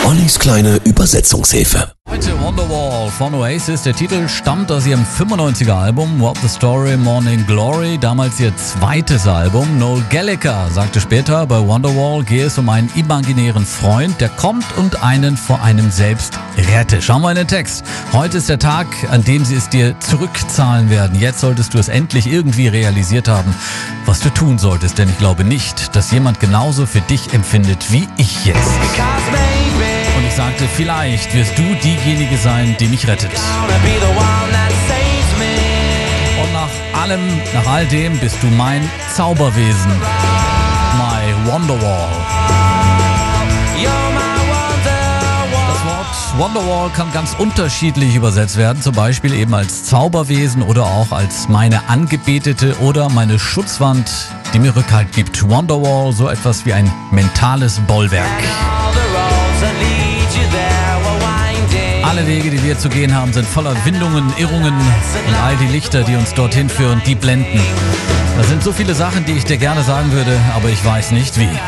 Ollis kleine Übersetzungshilfe. Heute Wonderwall von Oasis. Der Titel stammt aus ihrem 95er Album What the Story, Morning Glory, damals ihr zweites Album. Noel Gallagher sagte später, bei Wonderwall gehe es um einen imaginären Freund, der kommt und einen vor einem selbst rettet. Schauen wir in den Text. Heute ist der Tag, an dem sie es dir zurückzahlen werden. Jetzt solltest du es endlich irgendwie realisiert haben, was du tun solltest, denn ich glaube nicht, dass jemand genauso für dich empfindet wie ich jetzt. Und ich sagte, vielleicht wirst du diejenige sein, die mich rettet. Und nach all dem bist du mein Zauberwesen. My Wonderwall. Das Wort Wonderwall kann ganz unterschiedlich übersetzt werden, zum Beispiel eben als Zauberwesen oder auch als meine Angebetete oder meine Schutzwand, die mir Rückhalt gibt. Wonderwall, so etwas wie ein mentales Bollwerk. Alle Wege, die wir zu gehen haben, sind voller Windungen, Irrungen und all die Lichter, die uns dorthin führen, die blenden. Da sind so viele Sachen, die ich dir gerne sagen würde, aber ich weiß nicht wie.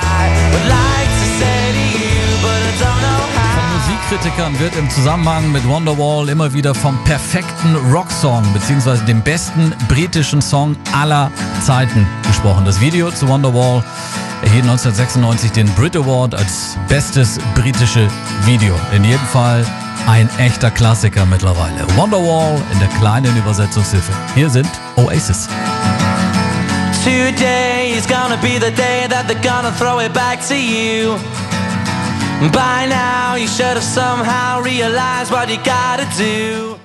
Von Musikkritikern wird im Zusammenhang mit Wonderwall immer wieder vom perfekten Rocksong bzw. dem besten britischen Song aller Zeiten gesprochen. Das Video zu Wonderwall erhielt 1996 den Brit Award als bestes britische Video. In jedem Fall ein echter Klassiker mittlerweile. Wonderwall in der kleinen Übersetzungshilfe. Hier sind Oasis. Today is gonna be the day that they're gonna throw it back to you. By now you should have somehow realized what you gotta do.